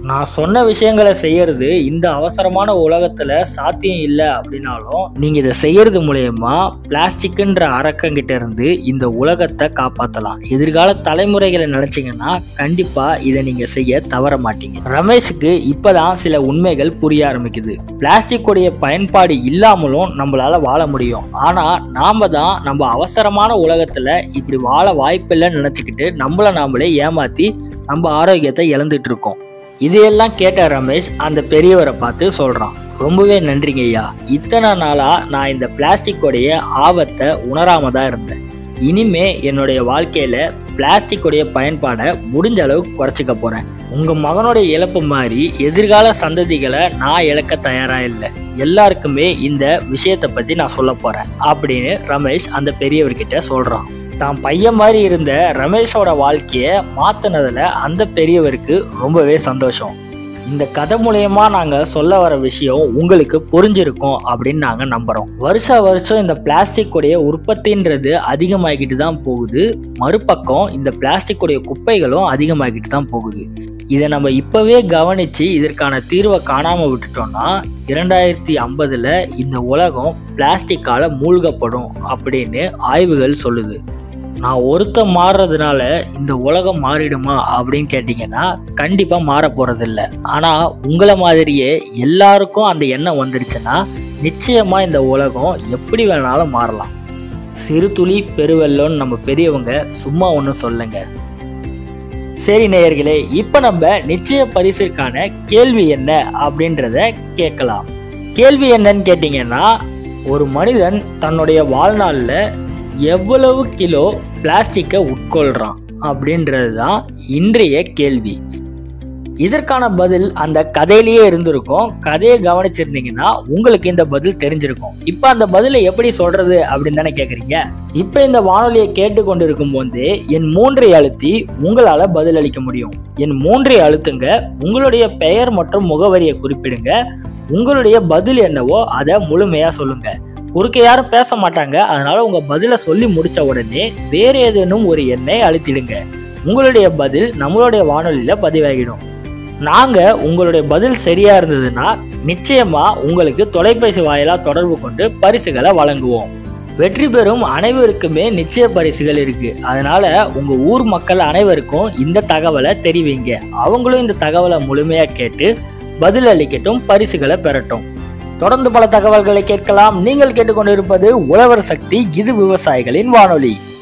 நான் சொன்ன விஷயங்களை செய்யறது இந்த அவசரமான உலகத்துல சாத்தியம் இல்லை அப்படின்னாலும் நீங்க இதை செய்யறது மூலயமா பிளாஸ்டிக்ன்ற அரக்கங்கிட்ட இருந்து இந்த உலகத்தை காப்பாற்றலாம். எதிர்கால தலைமுறைகளை நினைச்சீங்கன்னா கண்டிப்பா இதை நீங்க செய்ய தவற மாட்டீங்க. ரமேஷுக்கு இப்பதான் சில உண்மைகள் புரிய ஆரம்பிக்குது. பிளாஸ்டிக் உடைய பயன்பாடு இல்லாமலும் நம்மளால வாழ முடியும். ஆனா நாம தான் நம்ம அவசரமான உலகத்துல இப்படி வாழ வாய்ப்பில்லைன்னு நினைச்சுக்கிட்டு நம்மள நாமளே ஏமாத்தி நம்ம ஆரோக்கியத்தை இழந்துட்டு இருக்கோம். இதையெல்லாம் கேட்ட ரமேஷ் அந்த பெரியவரை பார்த்து சொல்றான், ரொம்பவே நன்றிங்க ஐயா. இத்தனை நாளா நான் இந்த பிளாஸ்டிக்கோடைய ஆபத்தை உணராம தான் இருந்தேன். இனிமே என்னுடைய வாழ்க்கையில பிளாஸ்டிக்கோடைய பயன்பாடை முடிஞ்ச அளவுக்கு குறைச்சிக்க போறேன். உங்க மகனுடைய இழப்பு மாதிரி எதிர்கால சந்ததிகளை நான் இழக்க தயாரா இல்லை. எல்லாருக்குமே இந்த விஷயத்தை பத்தி நான் சொல்ல போறேன் அப்படின்னு ரமேஷ் அந்த பெரியவர்கிட்ட சொல்றான். தான் பையன் மாதிரி இருந்த ரமேஷோட வாழ்க்கைய மாத்தினதுல அந்த பெரியவருக்கு ரொம்பவே சந்தோஷம். இந்த கதை மூலயமா நாங்க சொல்ல வர விஷயம் உங்களுக்கு புரிஞ்சிருக்கும் அப்படின்னு நாங்க நம்புறோம். வருஷம் இந்த பிளாஸ்டிக் உடைய உற்பத்தின்றது அதிகமாகிட்டு தான் போகுது. மறுபக்கம் இந்த பிளாஸ்டிக் உடைய குப்பைகளும் அதிகமாகிட்டு தான் போகுது. இதை நம்ம இப்பவே கவனிச்சு இதற்கான தீர்வை காணாம விட்டுட்டோம்னா 2050 இந்த உலகம் பிளாஸ்டிக்கால மூழ்கப்படும் அப்படின்னு ஆய்வுகள் சொல்லுது. நான் ஒருத்த மாறுறதுனால இந்த உலகம் மாறிடுமா அப்படின்னு கேட்டிங்கன்னா கண்டிப்பா மாற போறதில்ல. ஆனா உங்களை மாதிரியே எல்லாருக்கும் அந்த எண்ணம் வந்துருச்சுன்னா நிச்சயமா இந்த உலகம் எப்படி வேணாலும் மாறலாம். சிறு துளி பெருவெள்ளம்னு நம்ம பெரியவங்க சும்மா ஒன்றும் சொல்லுங்க. சரி நேயர்களே, இப்ப நம்ம நிச்சய பரிசிற்கான கேள்வி என்ன அப்படின்றத கேட்கலாம். கேள்வி என்னன்னு கேட்டீங்கன்னா, ஒரு மனிதன் தன்னுடைய வாழ்நாளில் எவ்வளவு கிலோ பிளாஸ்டிக்கை உட்கொள்றான் அப்படின்றது தான் இன்றைய கேள்வி. இதற்கான பதில் அந்த கதையிலேயே இருந்திருக்கும். கதையை கவனிச்சிருந்தீங்கன்னா உங்களுக்கு இந்த பதில் தெரிஞ்சிருக்கும். இப்போ அந்த பதிலை எப்படி சொல்றது அப்படின்னு தானே கேட்குறீங்க. இப்போ இந்த வானொலியை கேட்டுக்கொண்டிருக்கும் போது என் 3 அழுத்தி உங்களால் பதில் அளிக்க முடியும். என் 3 அழுத்துங்க, உங்களுடைய பெயர் மற்றும் முகவரியை குறிப்பிடுங்க. உங்களுடைய பதில் என்னவோ அதை முழுமையா சொல்லுங்க. குறுக்க யாரும் பேச மாட்டாங்க. அதனால உங்க பதிலை சொல்லி முடிச்ச உடனே வேற ஏதேனும் ஒரு எண்ணை அழுத்திடுங்க. உங்களுடைய பதில் நம்மளுடைய வானொலியில பதிவாகிடும். நாங்க உங்களுடைய பதில் சரியா இருந்ததுன்னா நிச்சயமா உங்களுக்கு தொலைபேசி வாயிலா தொடர்பு கொண்டு பரிசுகளை வழங்குவோம். வெற்றி பெறும் அனைவருக்குமே நிச்சய பரிசுகள் இருக்கு. அதனால உங்க ஊர் மக்கள் அனைவருக்கும் இந்த தகவலை தெரிவிங்க. அவங்களும் இந்த தகவலை முழுமையா கேட்டு பதில் அளிக்கட்டும், பரிசுகளை பெறட்டும். தொடர்ந்து பல தகவல்களை கேட்கலாம். நீங்கள் கேட்டுக்கொண்டிருப்பது உழவர் சக்தி. இது விவசாயிகளின் வானொலி.